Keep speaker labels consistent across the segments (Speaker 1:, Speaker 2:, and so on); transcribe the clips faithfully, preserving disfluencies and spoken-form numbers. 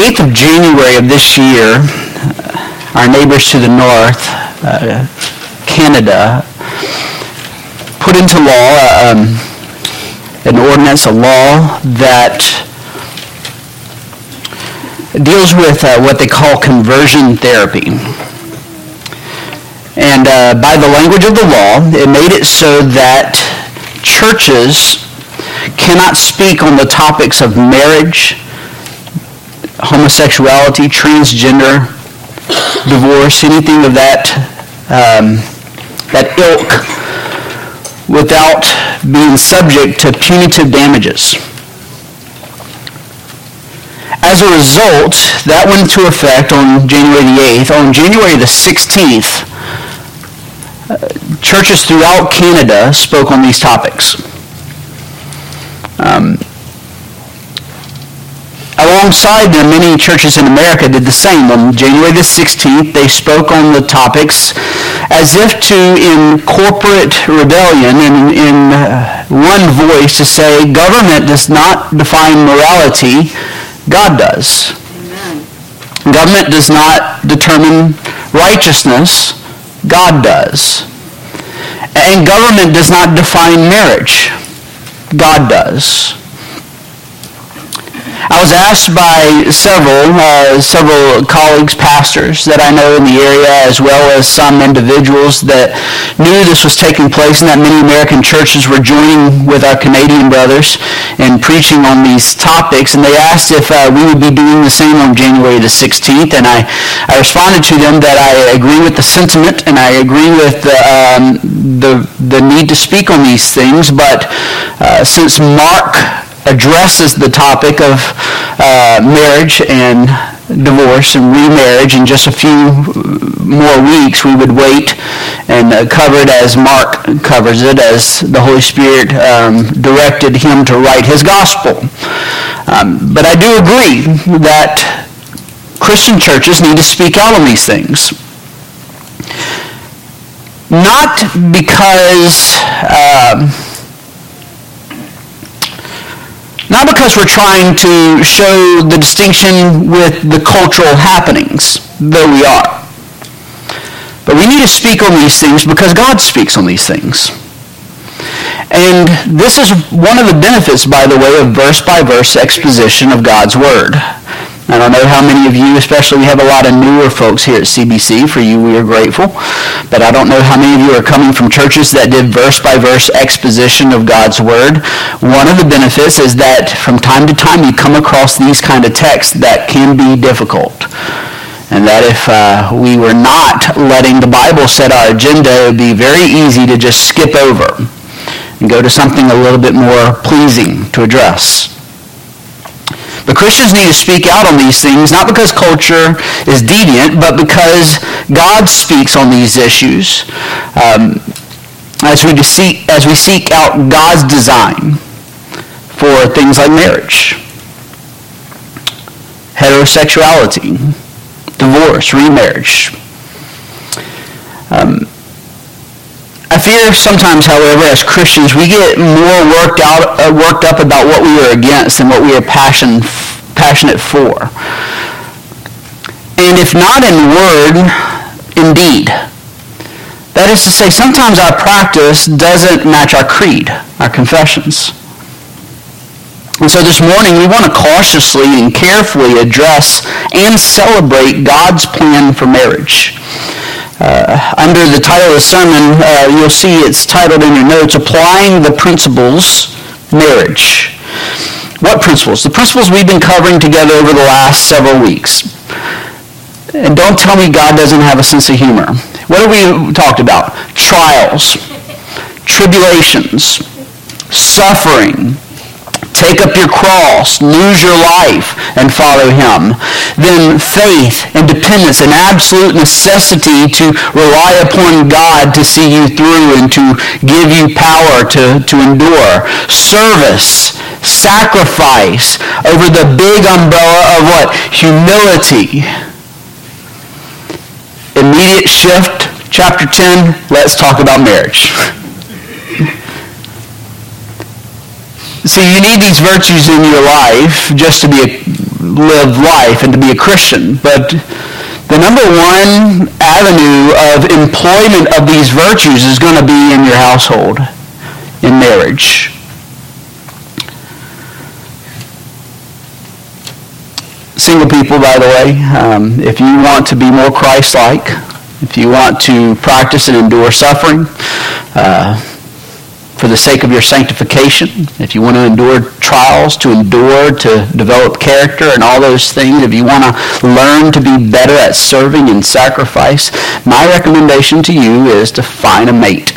Speaker 1: eighth of January of this year, our neighbors to the north, uh, Canada, put into law um, an ordinance, a law that deals with uh, what they call conversion therapy. And uh, by the language of the law, it made it so that churches cannot speak on the topics of marriage, homosexuality, transgender, divorce, anything of that um, that ilk, without being subject to punitive damages. As a result, that went into effect on January the eighth. On January the sixteenth, uh, churches throughout Canada spoke on these topics. Um, alongside them, many churches in America did the same. On January the sixteenth, they spoke on the topics as if to, in corporate rebellion, in, in uh, one voice, to say, government does not define morality, God does. Amen. Government does not determine righteousness, God does. And government does not define marriage, God does. I was asked by several, uh, several colleagues, pastors that I know in the area, as well as some individuals that knew this was taking place and that many American churches were joining with our Canadian brothers in preaching on these topics. And they asked if uh, we would be doing the same on January the sixteenth. And I, I responded to them that I agree with the sentiment and I agree with the, um, the, the need to speak on these things. But uh, since Mark addresses the topic of uh, marriage and divorce and remarriage in just a few more weeks, we would wait and uh, cover it as Mark covers it, as the Holy Spirit um, directed him to write his gospel. Um, but I do agree that Christian churches need to speak out on these things. Not because um, Not because we're trying to show the distinction with the cultural happenings, though we are. But we need to speak on these things because God speaks on these things. And this is one of the benefits, by the way, of verse-by-verse exposition of God's Word. I don't know how many of you, especially we have a lot of newer folks here at C B C. For you, we are grateful. But I don't know how many of you are coming from churches that did verse-by-verse exposition of God's Word. One of the benefits is that from time to time you come across these kind of texts that can be difficult. And that if uh, we were not letting the Bible set our agenda, it would be very easy to just skip over and go to something a little bit more pleasing to address. But Christians need to speak out on these things, not because culture is deviant, but because God speaks on these issues um, as we seek, as we seek out God's design for things like marriage, heterosexuality, divorce, remarriage. Um, I fear sometimes, however, as Christians, we get more worked out, uh, worked up about what we are against than what we are passion, passionate for. And if not in word, in deed. That is to say, sometimes our practice doesn't match our creed, our confessions. And so this morning, we want to cautiously and carefully address and celebrate God's plan for marriage. Uh, under the title of the sermon, uh, you'll see it's titled in your notes, Applying the Principles, Marriage. What principles? The principles we've been covering together over the last several weeks. And don't tell me God doesn't have a sense of humor. What have we talked about? Trials, tribulations, suffering. Take up your cross, lose your life, and follow him. Then faith and dependence and absolute necessity to rely upon God to see you through and to give you power to, to endure. Service, sacrifice over the big umbrella of what? Humility. Immediate shift, chapter ten, let's talk about marriage. See, you need these virtues in your life just to be a, live life and to be a Christian. But the number one avenue of employment of these virtues is going to be in your household, in marriage. Single people, by the way, um, if you want to be more Christ-like, if you want to practice and endure suffering uh, for the sake of your sanctification, if you want to endure trials, to endure, to develop character and all those things, if you want to learn to be better at serving and sacrifice, my recommendation to you is to find a mate.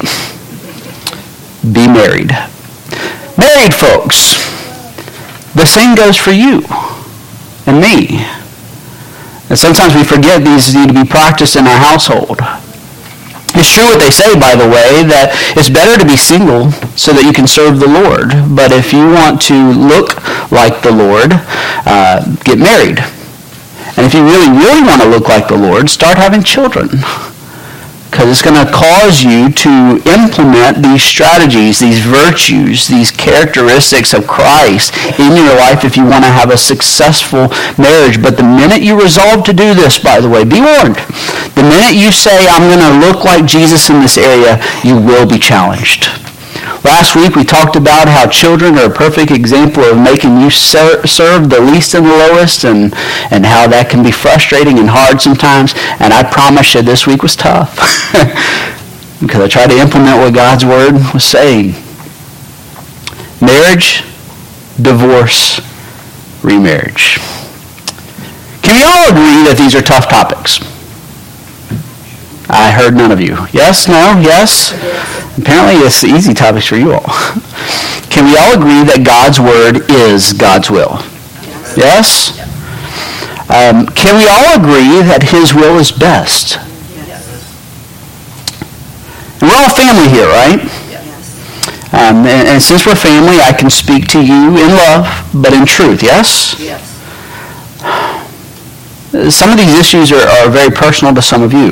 Speaker 1: Be married. Married folks, the same goes for you and me. And sometimes we forget these need to be practiced in our household. It's true what they say, by the way, that it's better to be single so that you can serve the Lord. But if you want to look like the Lord, uh, get married. And if you really, really want to look like the Lord, start having children. Because it's going to cause you to implement these strategies, these virtues, these characteristics of Christ in your life if you want to have a successful marriage. But the minute you resolve to do this, by the way, be warned. The minute you say, I'm going to look like Jesus in this area, you will be challenged. Last week we talked about how children are a perfect example of making you ser- serve the least and the lowest, and, and how that can be frustrating and hard sometimes. And I promise you this week was tough because I tried to implement what God's Word was saying. Marriage, divorce, remarriage. Can we all agree that these are tough topics? I heard none of you. Yes? No? Yes? Apparently it's the easy topics for you all. Can we all agree that God's Word is God's will? Yes? Um, can we all agree that His will is best? And we're all family here, right? Um, and, and since we're family, I can speak to you in love, but in truth, yes? Yes. Some of these issues are, are very personal to some of you.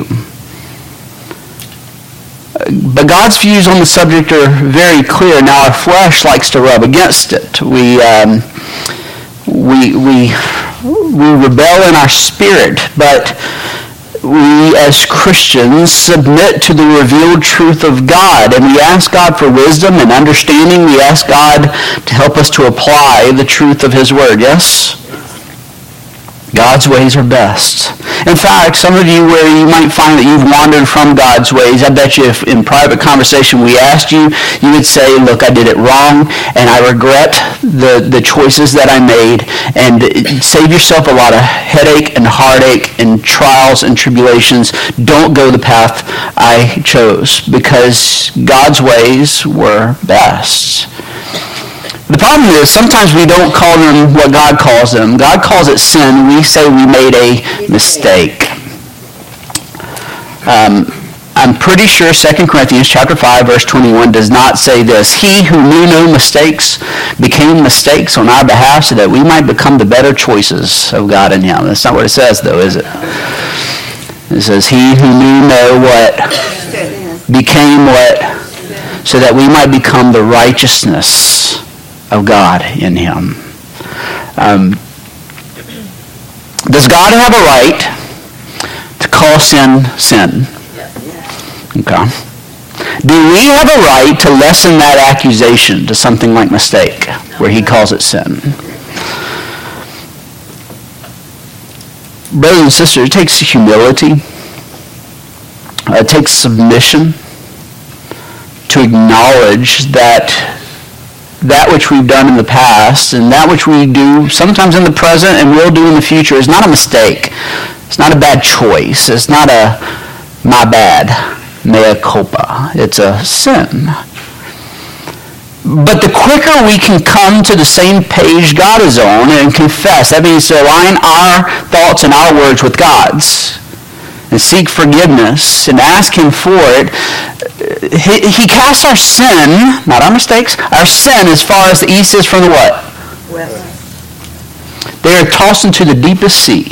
Speaker 1: But God's views on the subject are very clear. Now our flesh likes to rub against it. We um, we we we rebel in our spirit, but we as Christians submit to the revealed truth of God, and we ask God for wisdom and understanding. We ask God to help us to apply the truth of His Word. Yes? God's ways are best. In fact, some of you where you might find that you've wandered from God's ways, I bet you if in private conversation we asked you, you would say, look, I did it wrong, and I regret the, the choices that I made, and save yourself a lot of headache and heartache and trials and tribulations. Don't go the path I chose, because God's ways were best. The problem is sometimes we don't call them what God calls them. God calls it sin. We say we made a mistake. Um, I'm pretty sure Second Corinthians chapter five, verse twenty-one does not say this. He who knew no mistakes became mistakes on our behalf so that we might become the better choices of God in Him. That's not what it says, though, is it? It says, he who knew no what became what so that we might become the righteousness of God in Him. Um, does God have a right to call sin sin? Okay. Do we have a right to lessen that accusation to something like mistake, where He calls it sin? Brothers and sisters, it takes humility. It takes submission to acknowledge that that which we've done in the past and that which we do sometimes in the present and will do in the future is not a mistake. It's not a bad choice. It's not a my bad, mea culpa. It's a sin. But the quicker we can come to the same page God is on and confess, that means to align our thoughts and our words with God's, and seek forgiveness and ask Him for it. He, he casts our sin, not our mistakes, our sin as far as the east is from the what? West. They are tossed into the deepest sea,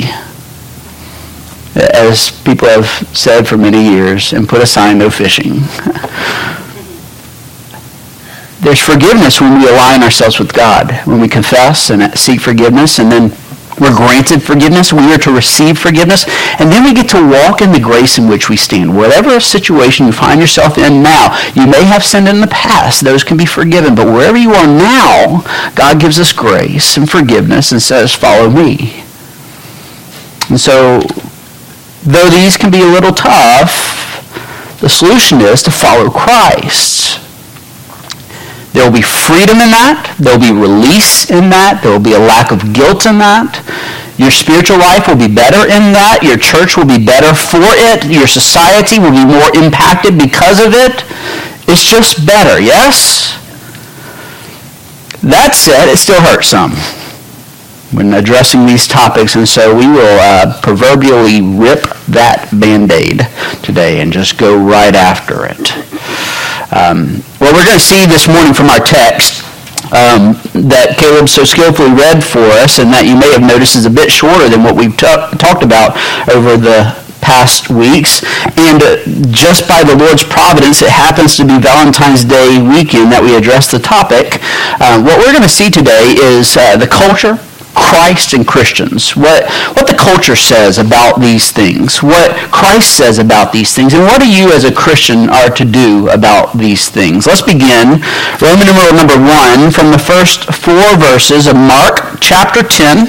Speaker 1: as people have said for many years, and put a sign, no fishing. There's forgiveness when we align ourselves with God, when we confess and seek forgiveness, and then we're granted forgiveness. We are to receive forgiveness, and then we get to walk in the grace in which we stand. Whatever situation you find yourself in now, you may have sinned in the past. Those can be forgiven, but wherever you are now, God gives us grace and forgiveness and says, follow me. And so, though these can be a little tough, the solution is to follow Christ. There will be freedom in that. There will be release in that. There will be a lack of guilt in that. Your spiritual life will be better in that. Your church will be better for it. Your society will be more impacted because of it. It's just better, yes? That said, it still hurts some when addressing these topics, and so we will uh, proverbially rip that Band-Aid today and just go right after it. Um, what we're going to see this morning from our text um, that Caleb so skillfully read for us, and that you may have noticed is a bit shorter than what we've t- talked about over the past weeks, and uh, just by the Lord's providence, it happens to be Valentine's Day weekend that we address the topic. Uh, what we're going to see today is uh, the culture, Christ, and Christians. What what the culture says about these things, what Christ says about these things, and what you as a Christian are to do about these things. Let's begin Roman numeral number one from the first four verses of Mark chapter ten.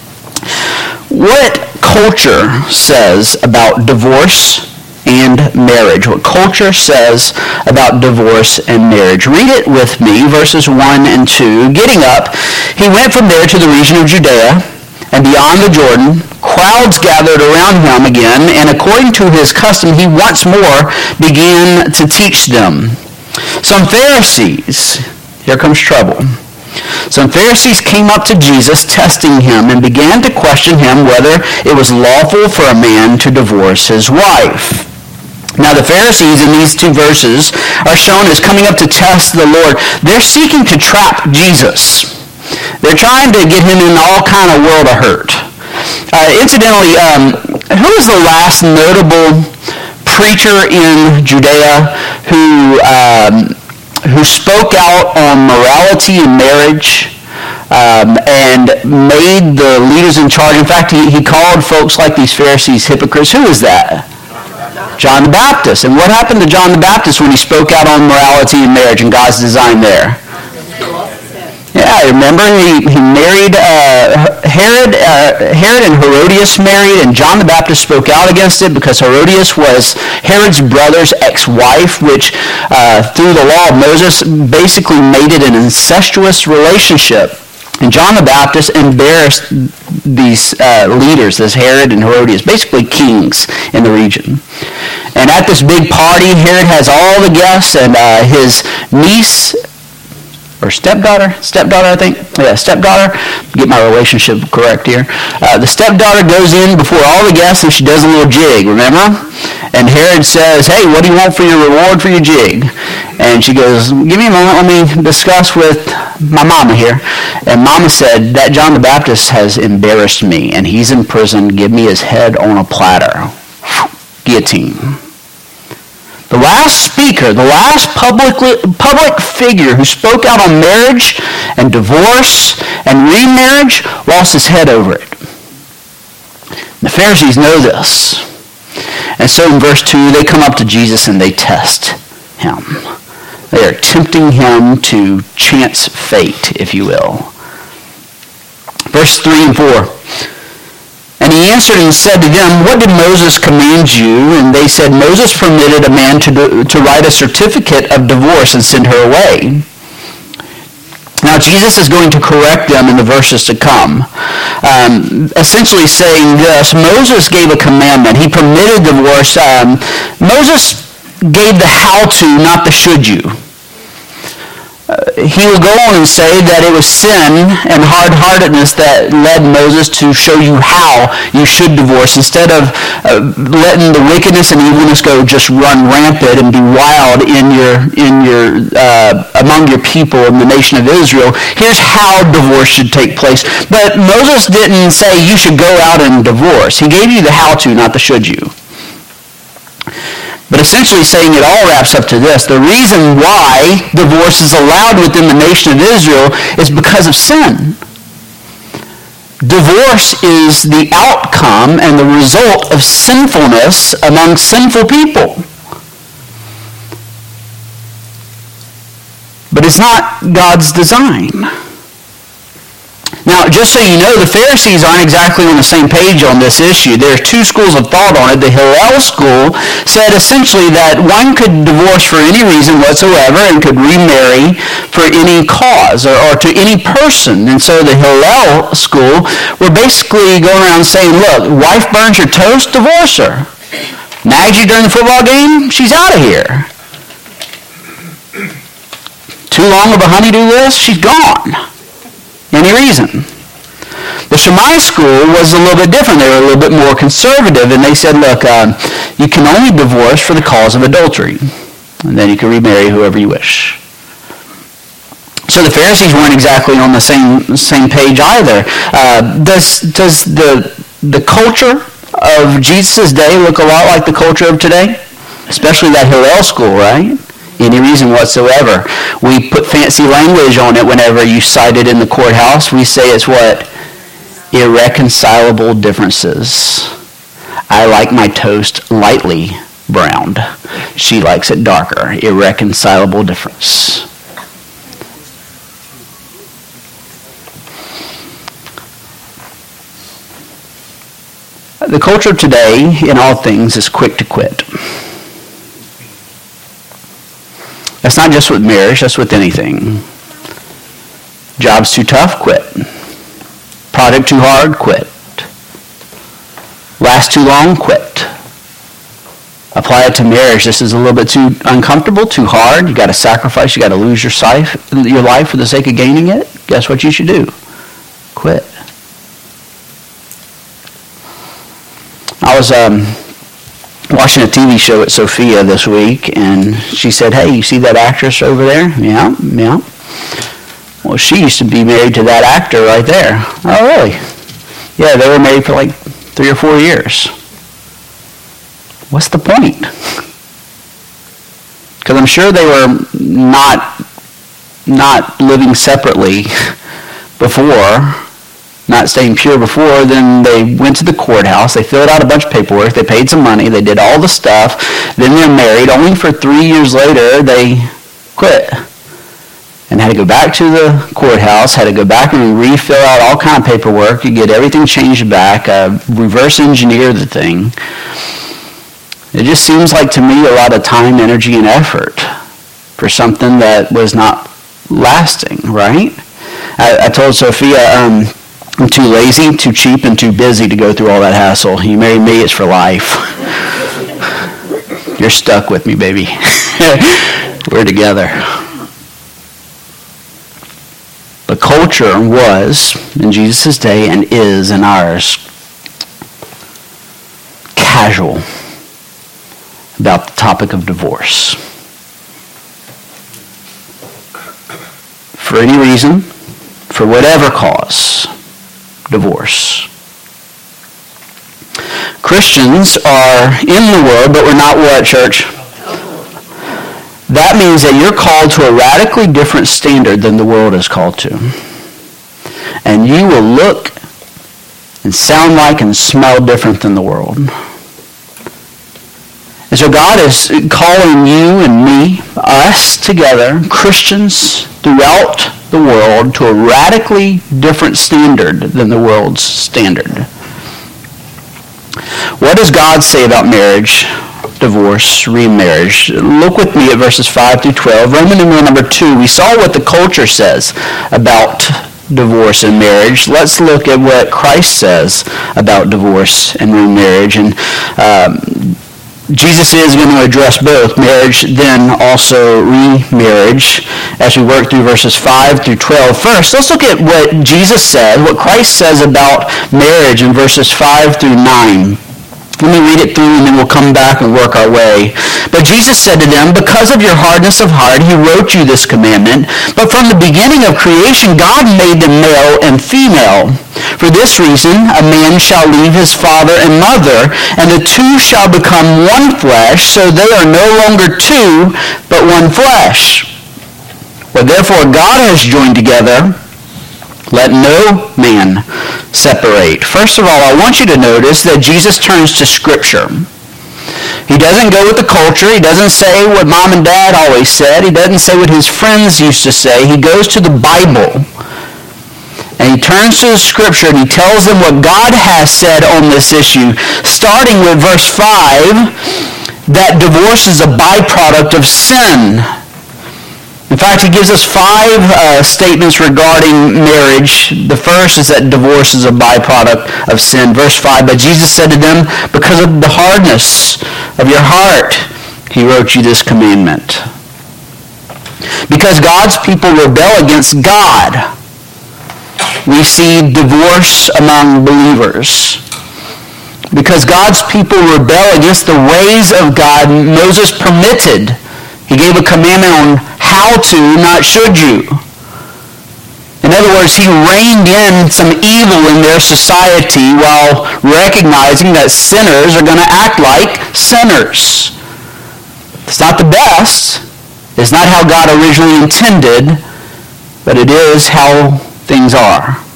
Speaker 1: What culture says about divorce and marriage. What culture says about divorce and marriage. Read it with me, verses one and two. Getting up, he went from there to the region of Judea, and beyond the Jordan, crowds gathered around him again, and according to his custom, he once more began to teach them. Some Pharisees, here comes trouble. Some Pharisees came up to Jesus, testing him, and began to question him whether it was lawful for a man to divorce his wife. Now the Pharisees in these two verses are shown as coming up to test the Lord. They're seeking to trap Jesus. They're trying to get him in all kind of world of hurt. Uh, incidentally, um, who was the last notable preacher in Judea who um, who spoke out on morality and marriage um, and made the leaders in charge? In fact, he, he called folks like these Pharisees hypocrites. Who was that? John the Baptist. And what happened to John the Baptist when he spoke out on morality and marriage and God's design there? Yeah, remember he, he married uh, Herod. Uh, Herod and Herodias married, and John the Baptist spoke out against it because Herodias was Herod's brother's ex-wife, which uh, through the law of Moses basically made it an incestuous relationship. And John the Baptist embarrassed these uh, leaders, this Herod and Herodias, basically kings in the region. And at this big party, Herod has all the guests, and uh, his niece, or stepdaughter, stepdaughter, I think, yeah, stepdaughter, get my relationship correct here. Uh, the stepdaughter goes in before all the guests, and she does a little jig, remember? And Herod says, hey, what do you want for your reward for your jig? And she goes, give me a moment, let me discuss with my mama here. And mama said, that John the Baptist has embarrassed me, and he's in prison. Give me his head on a platter. Guillotine. The last speaker, the last public, public figure who spoke out on marriage and divorce and remarriage lost his head over it. The Pharisees know this. And so in verse two, they come up to Jesus and they test him. They are tempting him to chance fate, if you will. Verse three and four. And he answered and said to them, what did Moses command you? And they said, Moses permitted a man to, do, to write a certificate of divorce and send her away. Now Jesus is going to correct them in the verses to come, um, essentially saying this. Moses gave a commandment. He permitted divorce. Um, Moses gave the how-to, not the should-you. Uh, he will go on and say that it was sin and hard-heartedness that led Moses to show you how you should divorce, instead of uh, letting the wickedness and evilness go just run rampant and be wild in your in your uh, among your people in the nation of Israel. Here's how divorce should take place. But Moses didn't say you should go out and divorce. He gave you the how-to, not the should-you. But essentially saying it all wraps up to this. The reason why divorce is allowed within the nation of Israel is because of sin. Divorce is the outcome and the result of sinfulness among sinful people. But it's not God's design. Now, just so you know, the Pharisees aren't exactly on the same page on this issue. There are two schools of thought on it. The Hillel school said essentially that one could divorce for any reason whatsoever and could remarry for any cause or, or to any person. And so the Hillel school were basically going around saying, look, wife burns your toast, divorce her. Nags you during the football game, she's out of here. Too long of a honeydew list, she's gone. Any reason. The Shammai school was a little bit different. They were a little bit more conservative, and they said, look, um, you can only divorce for the cause of adultery, and then you can remarry whoever you wish. So the Pharisees weren't exactly on the same same page either. Uh, does does the the culture of Jesus' day look a lot like the culture of today? Especially that Hillel school, right? Any reason whatsoever. We put fancy language on it whenever you cite it in the courthouse. We say it's what? Irreconcilable differences. I like my toast lightly browned. She likes it darker. Irreconcilable difference. The culture of today, in all things, is quick to quit. That's not just with marriage, that's with anything. Job's too tough, quit. Project too hard, quit. Last too long, quit. Apply it to marriage. This is a little bit too uncomfortable, too hard. You got to sacrifice, you got to lose your life, your life for the sake of gaining it. Guess what you should do? Quit. I was um, watching a T V show at Sophia this week, and she said, hey, you see that actress over there? Yeah, yeah. Well, she used to be married to that actor right there. Oh, really? Yeah, they were married for like three or four years. What's the point? Because I'm sure they were not, not living separately before, not staying pure before. Then they went to the courthouse, they filled out a bunch of paperwork, they paid some money, they did all the stuff, then they're married. Only for three years later, they quit. And had to go back to the courthouse, had to go back and refill out all kind of paperwork, you get everything changed back, uh, reverse engineer the thing. It just seems like to me a lot of time, energy, and effort for something that was not lasting, right? I, I told Sophia, um, I'm too lazy, too cheap, and too busy to go through all that hassle. You marry me, it's for life. You're stuck with me, baby. We're together. The culture was, in Jesus' day, and is in ours, casual about the topic of divorce. For any reason, for whatever cause, divorce. Christians are in the world, but we're not what, church? That means that you're called to a radically different standard than the world is called to. And you will look and sound like and smell different than the world. And so God is calling you and me, us together, Christians throughout the world, to a radically different standard than the world's standard. What does God say about marriage, divorce, remarriage? Look with me at verses five through twelve. Roman numeral number two, we saw what the culture says about divorce and marriage. Let's look at what Christ says about divorce and remarriage. And um, Jesus is going to address both marriage, then also remarriage, as we work through verses five through twelve. First, let's look at what Jesus said, what Christ says about marriage in verses five through nine. Let me read it through and then we'll come back and work our way. But Jesus said to them, because of your hardness of heart, he wrote you this commandment. But from the beginning of creation, God made them male and female. For this reason, a man shall leave his father and mother, and the two shall become one flesh, so they are no longer two, but one flesh. What therefore God has joined together, let no man separate. First of all, I want you to notice that Jesus turns to Scripture. He doesn't go with the culture. He doesn't say what mom and dad always said. He doesn't say what his friends used to say. He goes to the Bible. And he turns to the Scripture and he tells them what God has said on this issue, starting with verse five, that divorce is a byproduct of sin. In fact, he gives us five uh, statements regarding marriage. The first is that divorce is a byproduct of sin. Verse five, but Jesus said to them, because of the hardness of your heart, he wrote you this commandment. Because God's people rebel against God, we see divorce among believers. Because God's people rebel against the ways of God, Moses permitted. He gave a commandment on how to, not should you. In other words, he reined in some evil in their society while recognizing that sinners are going to act like sinners. It's not the best. It's not how God originally intended, but it is how things are.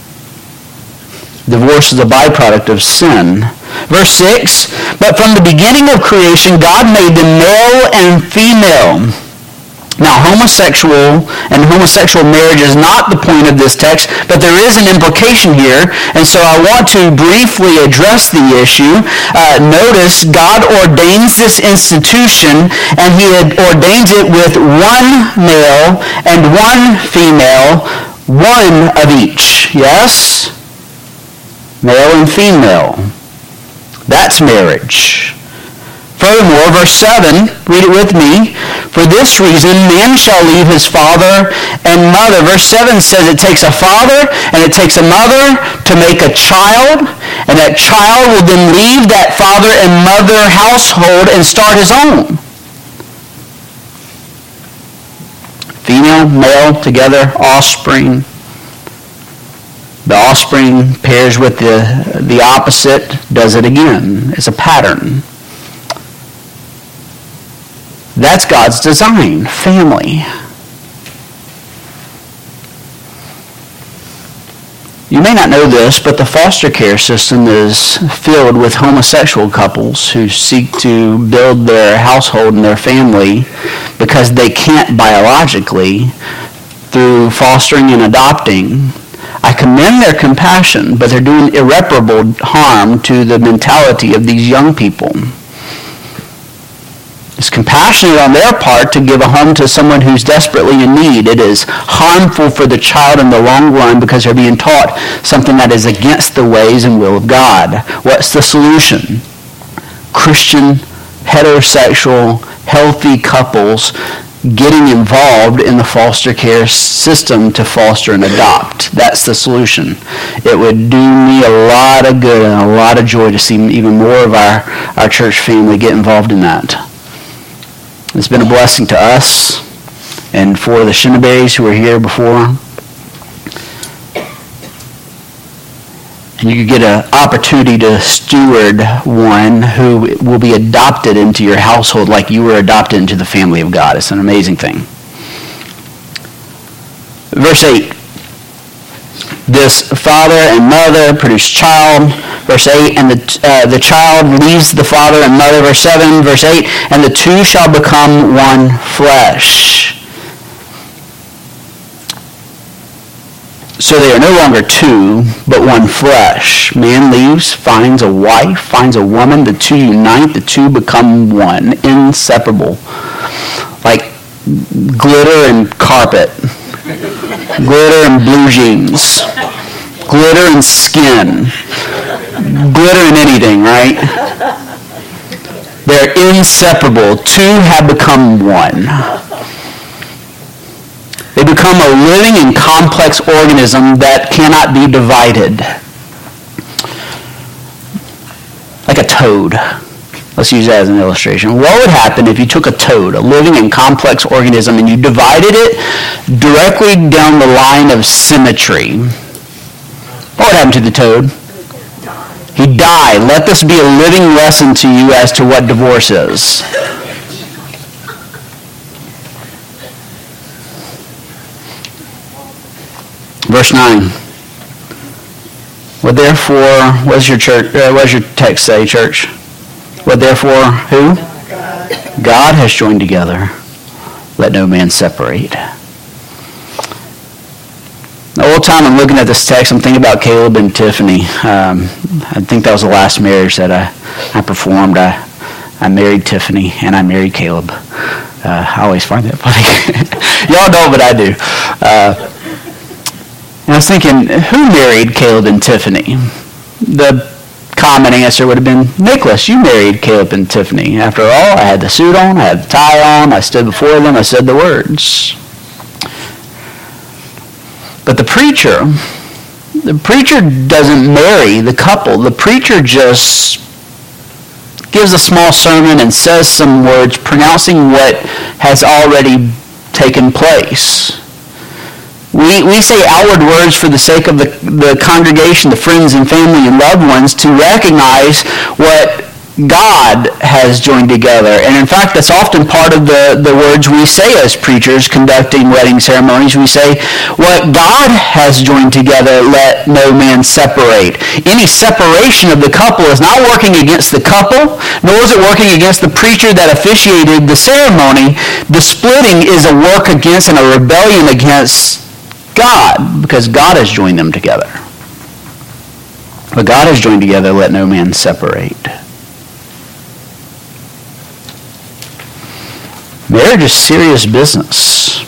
Speaker 1: Divorce is a byproduct of sin. Verse six, but from the beginning of creation, God made them male and female. Now, homosexual and homosexual marriage is not the point of this text, but there is an implication here, and so I want to briefly address the issue. Uh, notice, God ordains this institution, and he ordains it with one male and one female, one of each. Yes? Male and female. That's marriage. Furthermore, verse seven, read it with me. For this reason, man shall leave his father and mother. Verse seven says it takes a father and it takes a mother to make a child, and that child will then leave that father and mother household and start his own. Female, male, together, offspring. The offspring pairs with the, the opposite, does it again. It's a pattern. That's God's design, family. You may not know this, but the foster care system is filled with homosexual couples who seek to build their household and their family because they can't biologically through fostering and adopting. I commend their compassion, but they're doing irreparable harm to the mentality of these young people. It's compassionate on their part to give a home to someone who's desperately in need. It is harmful for the child in the long run because they're being taught something that is against the ways and will of God. What's the solution? Christian, heterosexual, healthy couples getting involved in the foster care system to foster and adopt. That's the solution. It would do me a lot of good and a lot of joy to see even more of our, our church family get involved in that. It's been a blessing to us and for the Shinneberries who were here before. And you get an opportunity to steward one who will be adopted into your household like you were adopted into the family of God. It's an amazing thing. Verse eight. This father and mother produce child. Verse eight, and the, uh, the child leaves the father and mother. Verse seven, verse eight, and the two shall become one flesh. So they are no longer two, but one flesh. Man leaves, finds a wife, finds a woman. The two unite, the two become one. Inseparable. Like glitter and carpet. Glitter and blue jeans. Glitter and skin. Glitter and anything, right? They're inseparable. Two have become one. They become a living and complex organism that cannot be divided. Like a toad. Let's use that as an illustration. What would happen if you took a toad, a living and complex organism, and you divided it directly down the line of symmetry? What would happen to the toad? He'd die. Let this be a living lesson to you as to what divorce is. Verse nine. What therefore, what does your church, uh, what does your text say, church? What therefore, who? God. God has joined together. Let no man separate. The whole time I'm looking at this text, I'm thinking about Caleb and Tiffany. Um, I think that was the last marriage that I, I performed. I, I married Tiffany and I married Caleb. Uh, I always find that funny. Y'all know, but I do. Uh, and I was thinking, who married Caleb and Tiffany? The common answer would have been, Nicholas, you married Caleb and Tiffany. After all, I had the suit on, I had the tie on, I stood before them, I said the words. But the preacher, the preacher doesn't marry the couple. The preacher just gives a small sermon and says some words pronouncing what has already taken place. We we say outward words for the sake of the, the congregation, the friends and family and loved ones, to recognize what God has joined together. And in fact, that's often part of the, the words we say as preachers conducting wedding ceremonies. We say, what God has joined together, let no man separate. Any separation of the couple is not working against the couple, nor is it working against the preacher that officiated the ceremony. The splitting is a work against and a rebellion against God, because God has joined them together. What God has joined together, let no man separate. Marriage is serious business.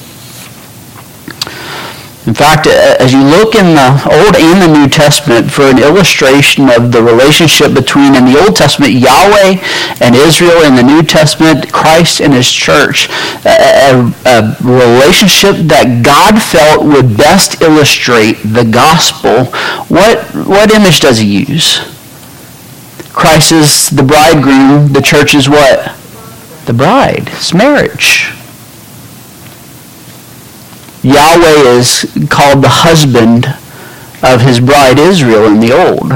Speaker 1: In fact, as you look in the Old and the New Testament for an illustration of the relationship between, in the Old Testament, Yahweh and Israel, in the New Testament, Christ and his church, a, a relationship that God felt would best illustrate the gospel, what, what image does he use? Christ is the bridegroom, the church is what? The bride. It's marriage. Yahweh is called the husband of his bride Israel in the Old.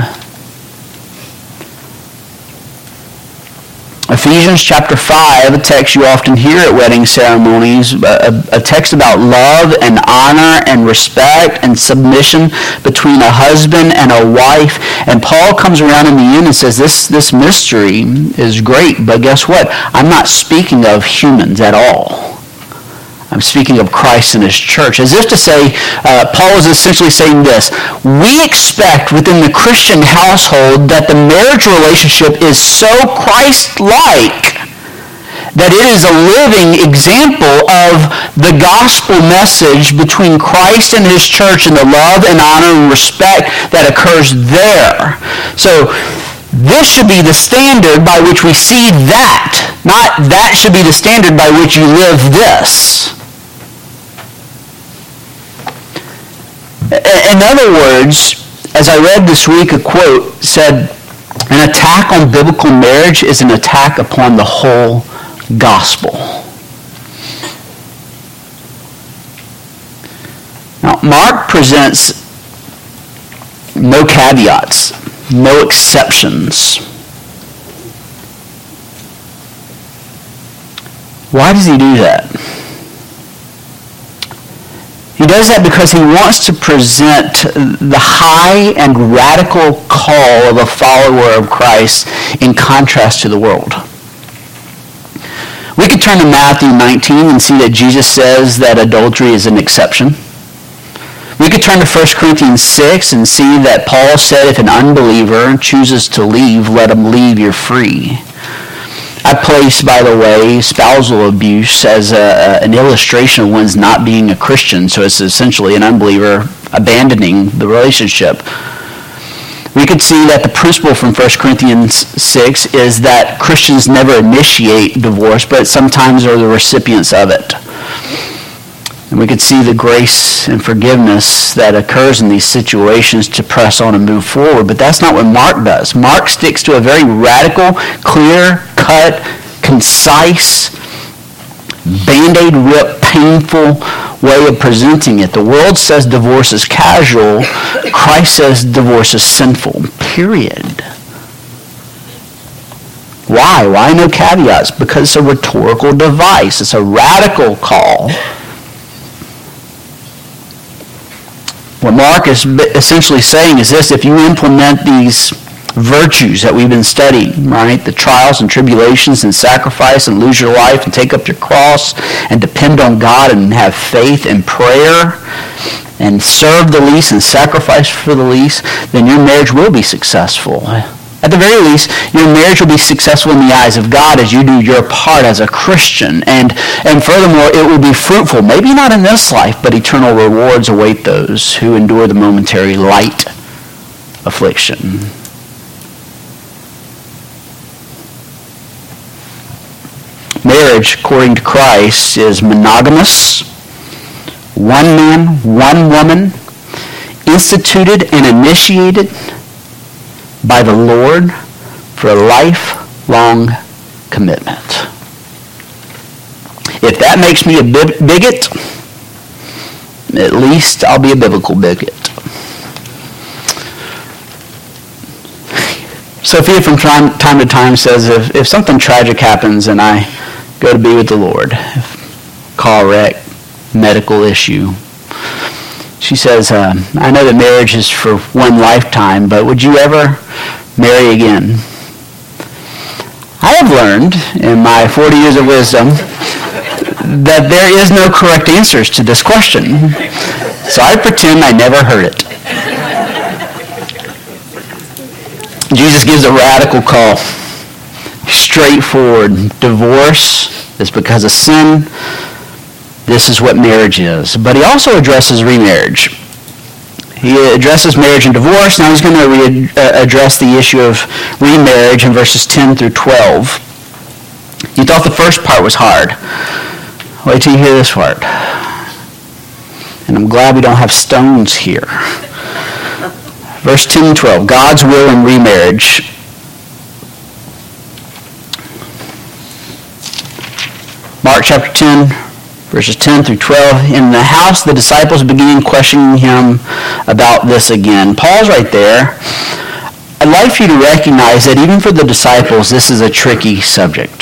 Speaker 1: Ephesians chapter five, a text you often hear at wedding ceremonies, a, a text about love and honor and respect and submission between a husband and a wife. And Paul comes around in the end and says, this, this mystery is great, but guess what? I'm not speaking of humans at all. I'm speaking of Christ and his church. As if to say, uh, Paul is essentially saying this: we expect within the Christian household that the marriage relationship is so Christ-like that it is a living example of the gospel message between Christ and his church and the love and honor and respect that occurs there. So this should be the standard by which we see that, not that should be the standard by which you live this. In other words, as I read this week, a quote said, an attack on biblical marriage is an attack upon the whole gospel. Now, Mark presents no caveats, no exceptions. Why does he do that? He does that because he wants to present the high and radical call of a follower of Christ in contrast to the world. We could turn to Matthew nineteen and see that Jesus says that adultery is an exception. We could turn to First Corinthians six and see that Paul said if an unbeliever chooses to leave, let him leave, you're free. I place, by the way, spousal abuse as a, an illustration of one's not being a Christian, so it's essentially an unbeliever abandoning the relationship. We could see that the principle from First Corinthians six is that Christians never initiate divorce, but sometimes are the recipients of it. And we could see the grace and forgiveness that occurs in these situations to press on and move forward. But that's not what Mark does. Mark sticks to a very radical, clear-cut, concise, Band-Aid rip, painful way of presenting it. The world says divorce is casual. Christ says divorce is sinful. Period. Why? Why no caveats? Because it's a rhetorical device. It's a radical call. What Mark is essentially saying is this: if you implement these virtues that we've been studying, right, the trials and tribulations and sacrifice and lose your life and take up your cross and depend on God and have faith and prayer and serve the least and sacrifice for the least, then your marriage will be successful. At the very least, your marriage will be successful in the eyes of God as you do your part as a Christian. And, and furthermore, it will be fruitful. Maybe not in this life, but eternal rewards await those who endure the momentary light affliction. Marriage, according to Christ, is monogamous, one man, one woman, instituted and initiated by the Lord for a lifelong commitment. If that makes me a bigot, at least I'll be a biblical bigot. Sophia from time to time says if, if something tragic happens and I go to be with the Lord, car wreck, medical issue, she says, uh, I know that marriage is for one lifetime, but would you ever marry again? I have learned in my forty years of wisdom that there is no correct answers to this question. So I pretend I never heard it. Jesus gives a radical call. Straightforward. Divorce is because of sin. This is what marriage is. But he also addresses remarriage. He addresses marriage and divorce. Now he's going to re- uh, address the issue of remarriage in verses ten through twelve. You thought the first part was hard. Wait till you hear this part. And I'm glad we don't have stones here. Verse ten and twelve. God's will in remarriage. Mark chapter ten, verses ten through twelve. In the house, the disciples began questioning him about this again. Paul's right there. I'd like for you to recognize that even for the disciples, this is a tricky subject.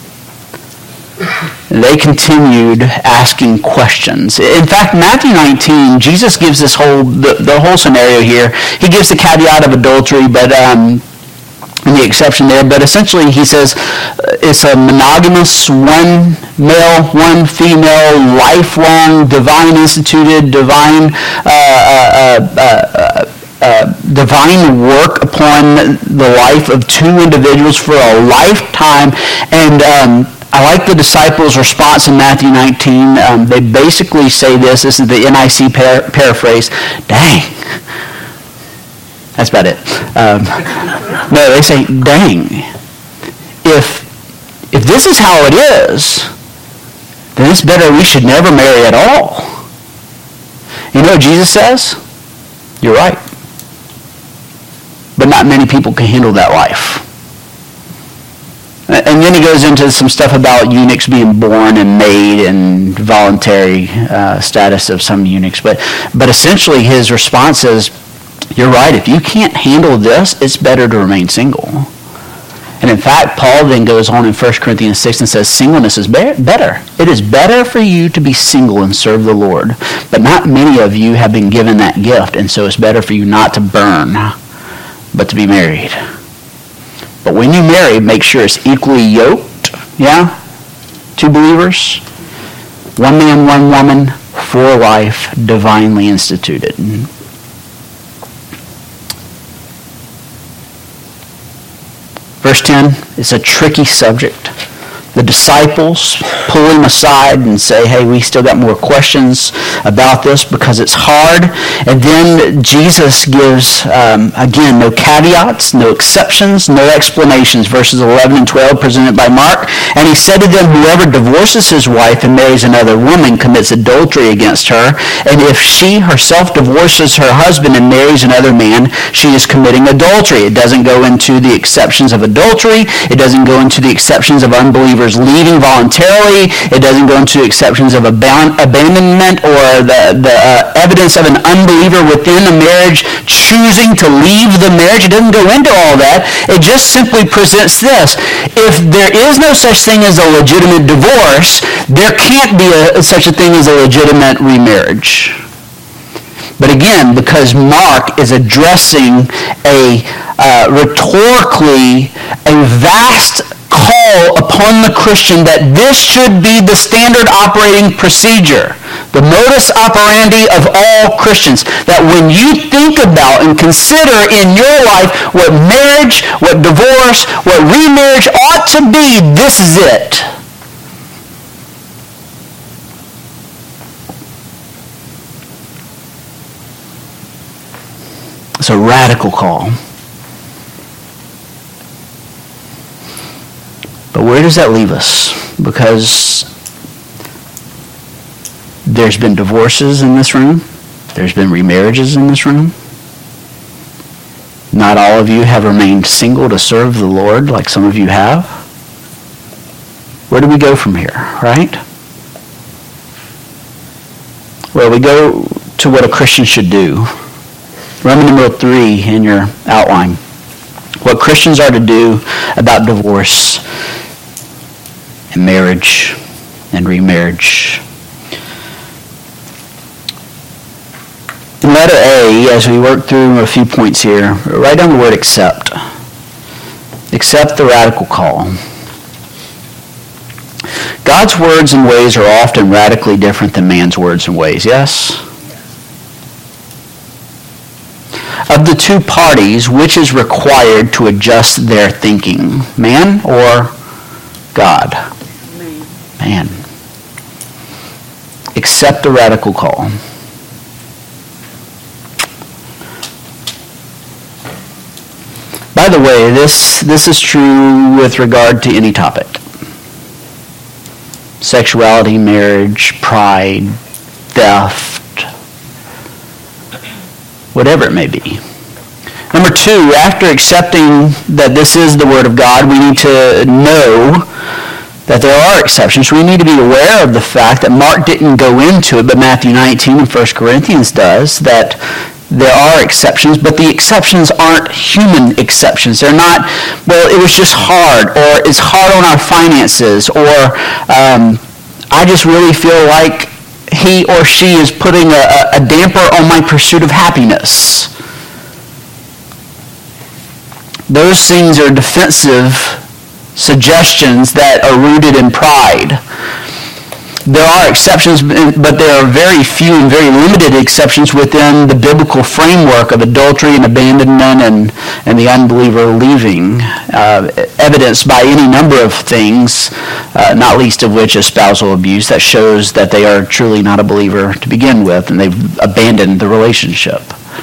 Speaker 1: They continued asking questions. In fact, Matthew nineteen, Jesus gives this whole the, the whole scenario here. He gives the caveat of adultery, but um, the exception there. But essentially, he says it's a monogamous, one male, one female, lifelong, divine instituted, divine. Uh, uh, uh, uh, Uh, divine work upon the life of two individuals for a lifetime. And um, I like the disciples' response in Matthew nineteen. Um, they basically say this. This is the N I C par- paraphrase. Dang. That's about it. Um, no, they say, dang. If, if this is how it is, then it's better we should never marry at all. You know what Jesus says? You're right. But not many people can handle that life. And then he goes into some stuff about eunuchs being born and made and voluntary uh, status of some eunuchs. But, but essentially his response is, you're right, if you can't handle this, it's better to remain single. And in fact, Paul then goes on in First Corinthians six and says, singleness is be- better. It is better for you to be single and serve the Lord. But not many of you have been given that gift, and so it's better for you not to burn, but to be married. But when you marry, make sure it's equally yoked, yeah? Two believers, one man, one woman, for life, divinely instituted. Verse ten, it's a tricky subject. The disciples pull him aside and say, hey, we still got more questions about this because it's hard. And then Jesus gives, um, again, no caveats, no exceptions, no explanations. Verses eleven and twelve presented by Mark. And he said to them, whoever divorces his wife and marries another woman commits adultery against her. And if she herself divorces her husband and marries another man, she is committing adultery. It doesn't go into the exceptions of adultery. It doesn't go into the exceptions of unbelievers leaving voluntarily. It doesn't go into exceptions of aban- abandonment or the, the uh, evidence of an unbeliever within a marriage choosing to leave the marriage. It doesn't go into all that. It just simply presents this. If there is no such thing as a legitimate divorce, there can't be a, such a thing as a legitimate remarriage. But again, because Mark is addressing a uh, rhetorically a vast call upon the Christian that this should be the standard operating procedure, the modus operandi of all Christians, that when you think about and consider in your life what marriage, what divorce, what remarriage ought to be, this is it. It's a radical call. But where does that leave us? Because there's been divorces in this room. There's been remarriages in this room. Not all of you have remained single to serve the Lord like some of you have. Where do we go from here, right? Well, we go to what a Christian should do. Roman numeral three in your outline. What Christians are to do about divorce and marriage and remarriage. In letter A, as we work through a few points here, write down the word accept. Accept the radical call. God's words and ways are often radically different than man's words and ways, yes? Of the two parties, which is required to adjust their thinking? Man or God? Man. Accept the radical call. By the way, this, this is true with regard to any topic. Sexuality, marriage, pride, theft, whatever it may be. Number two, after accepting that this is the Word of God, we need to know that there are exceptions. We need to be aware of the fact that Mark didn't go into it, but Matthew nineteen and First Corinthians does, that there are exceptions, but the exceptions aren't human exceptions. They're not, well, it was just hard, or it's hard on our finances, or um, I just really feel like he or she is putting a, a damper on my pursuit of happiness. Those things are defensive suggestions that are rooted in pride. There are exceptions, but there are very few and very limited exceptions within the biblical framework of adultery and abandonment and, and the unbeliever leaving, uh, evidenced by any number of things, uh, not least of which is spousal abuse, that shows that they are truly not a believer to begin with, and they've abandoned the relationship.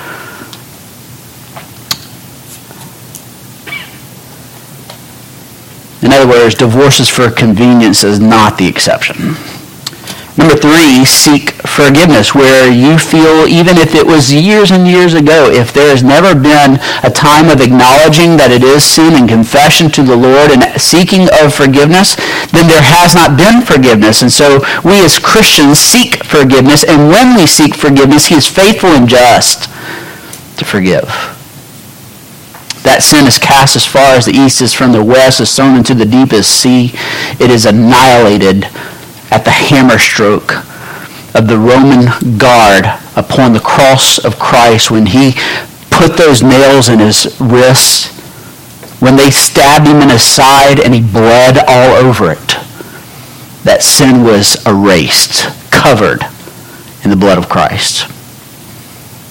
Speaker 1: In other words, divorces for convenience is not the exception. Number three, seek forgiveness, where you feel, even if it was years and years ago, if there has never been a time of acknowledging that it is sin and confession to the Lord and seeking of forgiveness, then there has not been forgiveness. And so we as Christians seek forgiveness, and when we seek forgiveness, He is faithful and just to forgive. That sin is cast as far as the east is from the west, is thrown into the deepest sea. It is annihilated at the hammer stroke of the Roman guard upon the cross of Christ when He put those nails in His wrists, when they stabbed Him in His side and He bled all over it. That sin was erased, covered in the blood of Christ.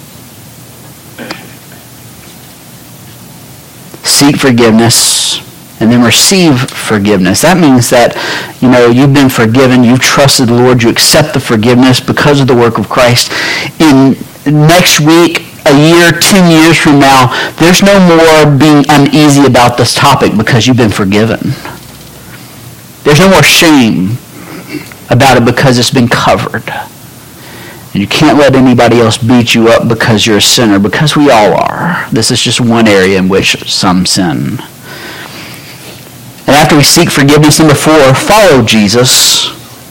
Speaker 1: Seek forgiveness. and then receive forgiveness. That means that, you know, you've been forgiven, you've trusted the Lord, you accept the forgiveness because of the work of Christ. In next week, a year, ten years from now, there's no more being uneasy about this topic because you've been forgiven. There's no more shame about it because it's been covered. And you can't let anybody else beat you up because you're a sinner, because we all are. This is just one area in which some sin. And after we seek forgiveness, number four, follow Jesus.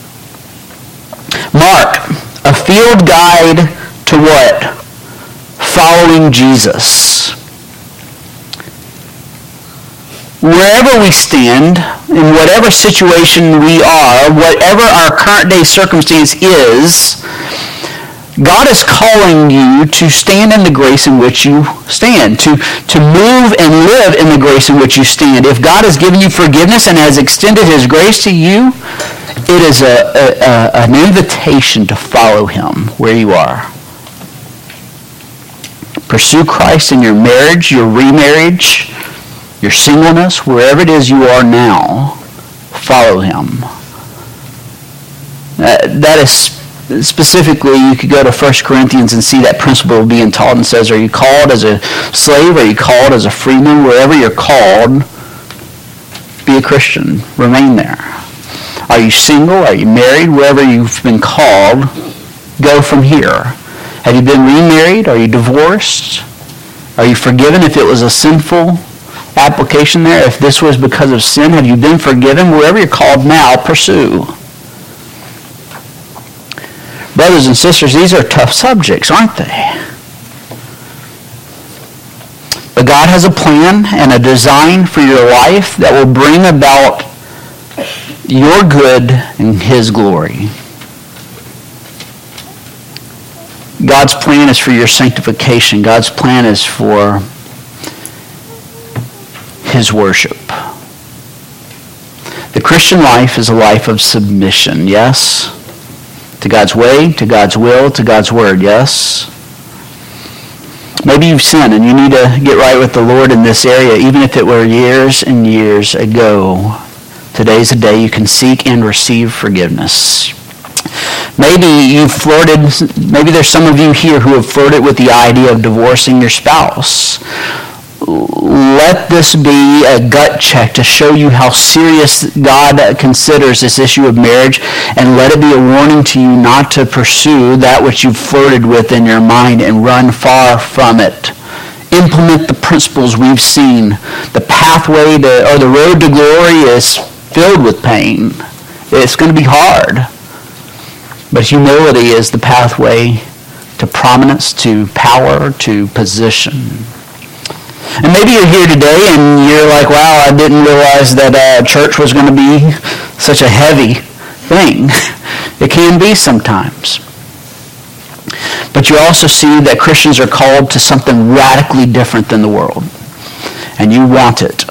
Speaker 1: Mark, a field guide to what? Following Jesus. Wherever we stand, in whatever situation we are, whatever our current day circumstance is, God is calling you to stand in the grace in which you stand, to, to move and live in the grace in which you stand. If God has given you forgiveness and has extended his grace to you, it is a, a, a, an invitation to follow him where you are. Pursue Christ in your marriage, your remarriage, your singleness, wherever it is you are now, follow him. Uh, that is specifically, you could go to First Corinthians and see that principle being taught, and says, are you called as a slave? Are you called as a freeman? Wherever you're called, be a Christian. Remain there. Are you single? Are you married? Wherever you've been called, go from here. Have you been remarried? Are you divorced? Are you forgiven if it was a sinful application there? If this was because of sin, have you been forgiven? Wherever you're called now, pursue. Brothers and sisters, these are tough subjects, aren't they? But God has a plan and a design for your life that will bring about your good and his glory. God's plan is for your sanctification. God's plan is for his worship. The Christian life is a life of submission, yes? To God's way, to God's will, to God's word, yes? Maybe you've sinned and you need to get right with the Lord in this area, even if it were years and years ago. Today's a day you can seek and receive forgiveness. Maybe you've flirted, maybe there's some of you here who have flirted with the idea of divorcing your spouse. Let this be a gut check to show you how serious God considers this issue of marriage, and let it be a warning to you not to pursue that which you've flirted with in your mind and run far from it. Implement the principles we've seen. The pathway to, or the road to glory is filled with pain. It's going to be hard. But humility is the pathway to prominence, to power, to position. And maybe you're here today and you're like, wow, I didn't realize that uh, church was going to be such a heavy thing. It can be sometimes. But you also see that Christians are called to something radically different than the world. And you want it.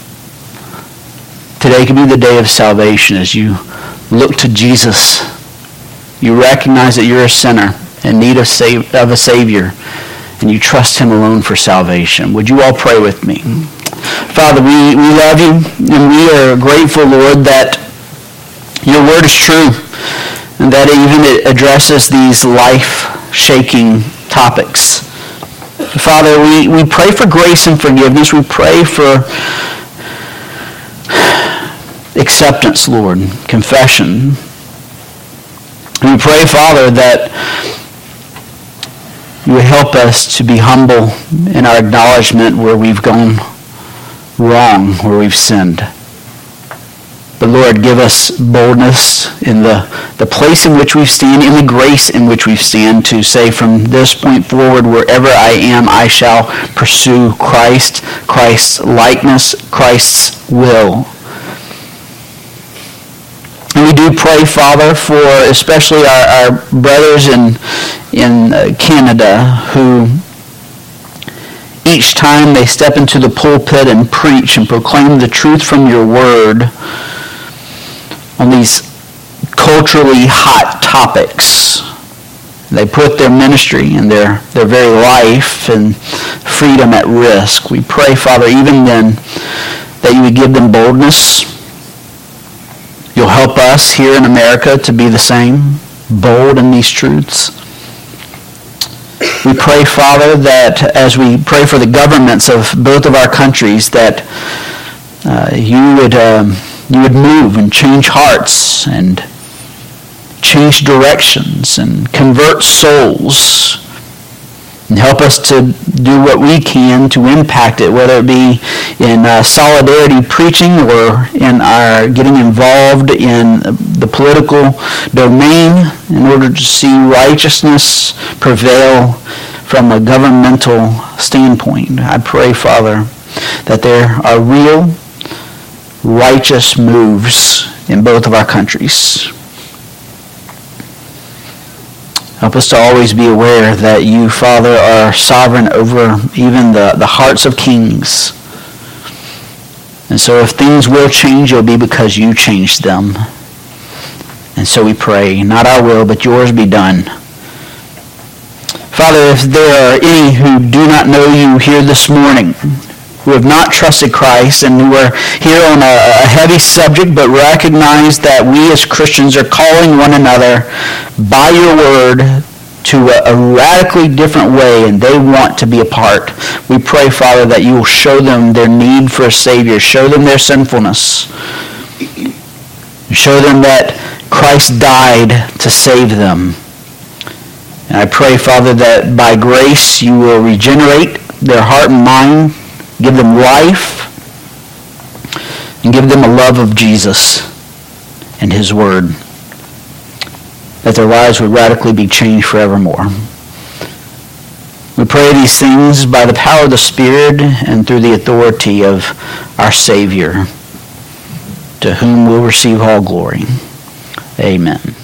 Speaker 1: Today could be the day of salvation as you look to Jesus. You recognize that you're a sinner in need of, save, of a Savior. And you trust him alone for salvation. Would you all pray with me? Father, we, we love you, and we are grateful, Lord, that your word is true, and that even it addresses these life-shaking topics. Father, we, we pray for grace and forgiveness. We pray for acceptance, Lord, confession. We pray, Father, that you would help us to be humble in our acknowledgement where we've gone wrong, where we've sinned. But Lord, give us boldness in the, the place in which we stand, in the grace in which we stand, to say from this point forward, wherever I am, I shall pursue Christ, Christ's likeness, Christ's will. And we do pray, Father, for especially our, our brothers in, in uh, Canada who each time they step into the pulpit and preach and proclaim the truth from your word on these culturally hot topics, they put their ministry and their, their very life and freedom at risk. We pray, Father, even then, that you would give them boldness. You'll help us here in America to be the same, bold in these truths. We pray, Father, that as we pray for the governments of both of our countries, that uh, you would um, you would move and change hearts and change directions and convert souls and help us to do what we can to impact it, whether it be in uh, solidarity preaching or in our getting involved in the political domain in order to see righteousness prevail from a governmental standpoint. I pray, Father, that there are real righteous moves in both of our countries. Help us to always be aware that you, Father, are sovereign over even the, the hearts of kings. And so if things will change, it'll be because you changed them. And so we pray, not our will, but yours be done. Father, if there are any who do not know you here this morning, who have not trusted Christ and who are here on a, a heavy subject but recognize that we as Christians are calling one another by your word to a, a radically different way and they want to be a part, we pray, Father, that you will show them their need for a Savior, show them their sinfulness, show them that Christ died to save them. And I pray, Father, that by grace you will regenerate their heart and mind, give them life, and give them a love of Jesus and his word, that their lives would radically be changed forevermore. We pray these things by the power of the Spirit and through the authority of our Savior, to whom we'll receive all glory. Amen.